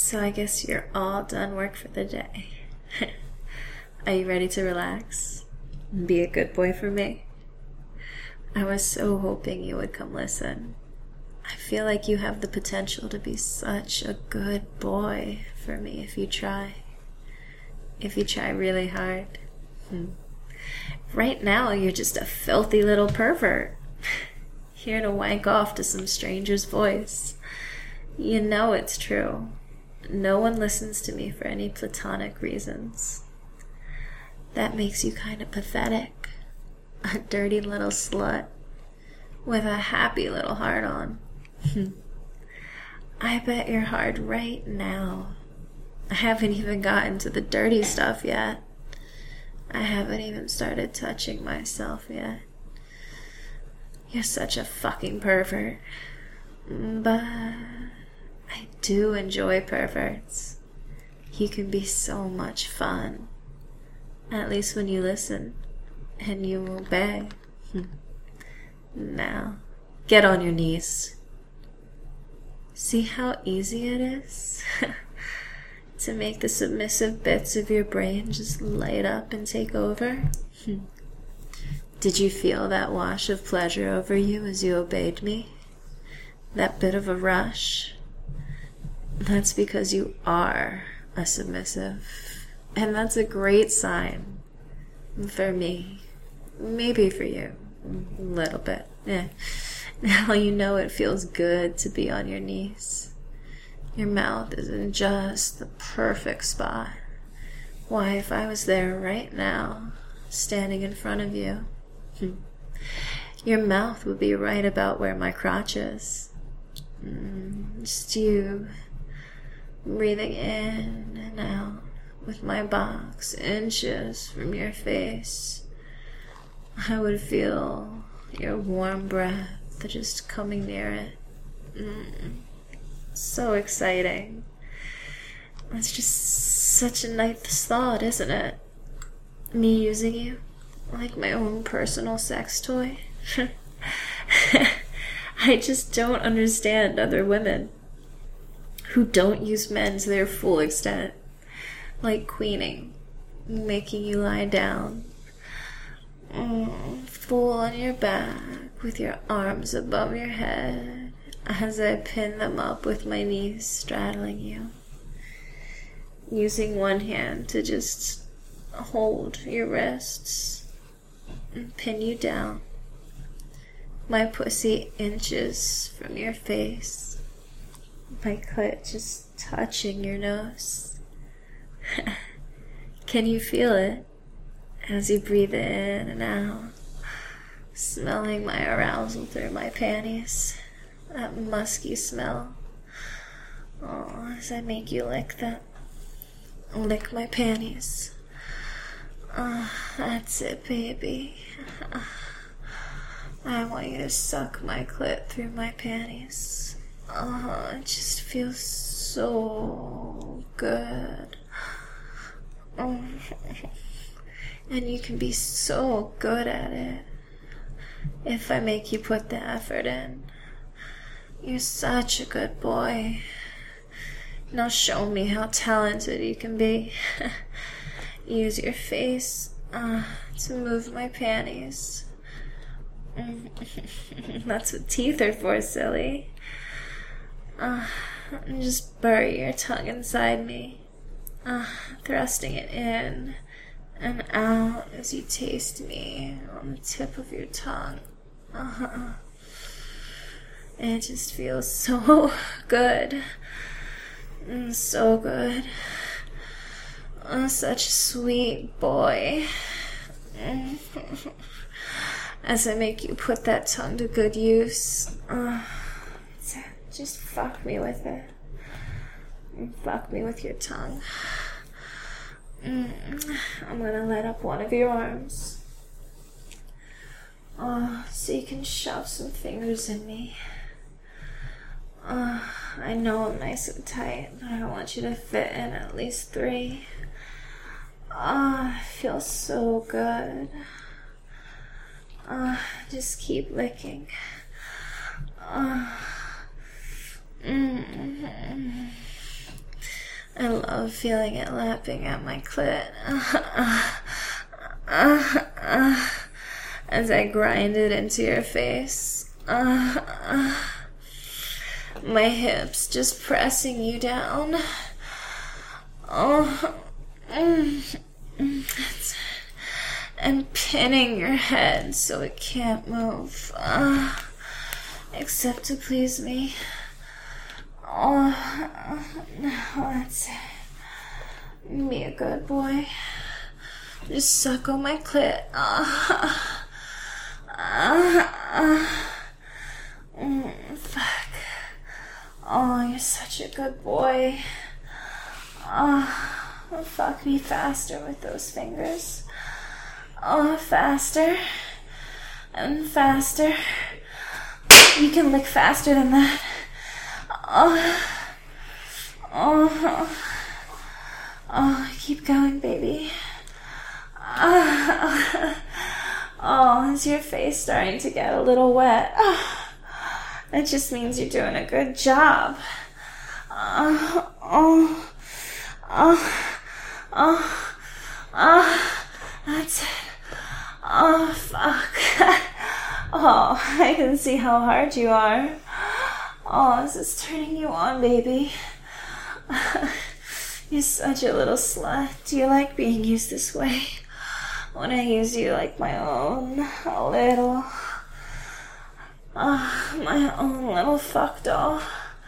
So I guess you're all done work for the day. Are you ready to relax? Be a good boy for me? I was so hoping you would come listen. I feel like you have the potential to be such a good boy for me if you try. If you try really hard. Right now, you're just a filthy little pervert. Here to wank off to some stranger's voice. You know it's true. No one listens to me for any platonic reasons. That makes you kind of pathetic. A dirty little slut with a happy little heart on. I bet you're hard right now. I haven't even gotten to the dirty stuff yet. I haven't even started touching myself yet. You're such a fucking pervert. But I do enjoy perverts. You can be so much fun. At least when you listen and you obey. Now, get on your knees. See how easy it is? To make the submissive bits of your brain just light up and take over? Did you feel that wash of pleasure over you as you obeyed me? That bit of a rush? That's because you are a submissive. And that's a great sign. For me. Maybe for you. A little bit. Yeah. Now you know it feels good to be on your knees. Your mouth is in just the perfect spot. Why, if I was there right now, standing in front of you, your mouth would be right about where my crotch is. Just you breathing in and out with my box inches from your face. I would feel your warm breath just coming near it. So exciting. It's just such a nice thought, isn't it? Me using you like my own personal sex toy. I just don't understand other women who don't use men to their full extent. Like queening, making you lie down, full on your back with your arms above your head as I pin them up with my knees straddling you, using one hand to just hold your wrists and pin you down, my pussy inches from your face, my clit just touching your nose. Can you feel it as you breathe in and out, smelling my arousal through my panties? That musky smell. Oh, as I make you lick them. Lick my panties. That's it, baby. I want you to suck my clit through my panties. It just feels so good. And you can be so good at it if I make you put the effort in. You're such a good boy. Now show me how talented you can be. Use your face to move my panties. That's what teeth are for, silly. And just bury your tongue inside me. Thrusting it in and out as you taste me on the tip of your tongue. It just feels so good. So good. Such a sweet boy. As I make you put that tongue to good use. Just fuck me with it. Fuck me with your tongue. I'm gonna let up one of your arms. So you can shove some fingers in me. I know I'm nice and tight, but I want you to fit in at least 3. It feels so good. Just keep licking. I love feeling it lapping at my clit. As I grind it into your face. My hips just pressing you down. That's it. And pinning your head so it can't move. Except to please me. That's it. Be a good boy. Just suck on my clit. Fuck. Oh, you're such a good boy. Fuck me faster with those fingers. Faster. And faster. You can lick faster than that. Keep going, baby. Is your face starting to get a little wet? That just means you're doing a good job. That's it. Fuck. I can see how hard you are. This is turning you on, baby. You're such a little slut. Do you like being used this way? When I use you like my own little... my own little fuck doll.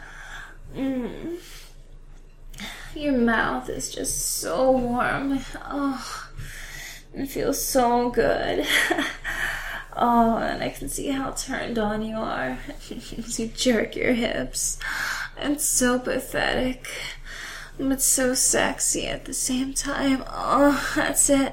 Your mouth is just so warm. It feels so good. And I can see how turned on you are as you jerk your hips. It's so pathetic, but so sexy at the same time. That's it.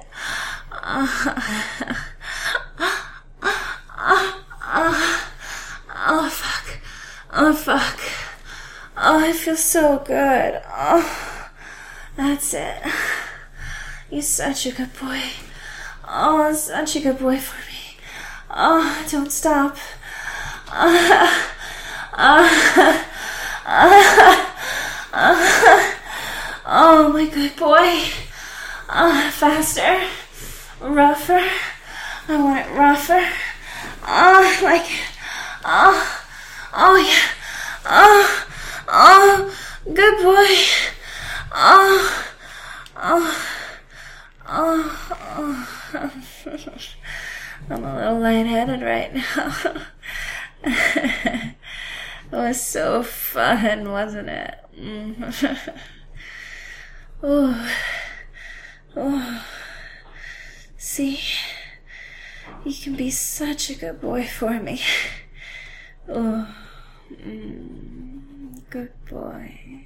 Fuck. Fuck. It feels so good. That's it. You're such a good boy. Such a good boy for me. Don't stop. My good boy. Faster. Rougher. I want it rougher. Like it. Yeah. Good boy. I'm a little lightheaded right now. It was so fun, wasn't it? See? You can be such a good boy for me. Good boy.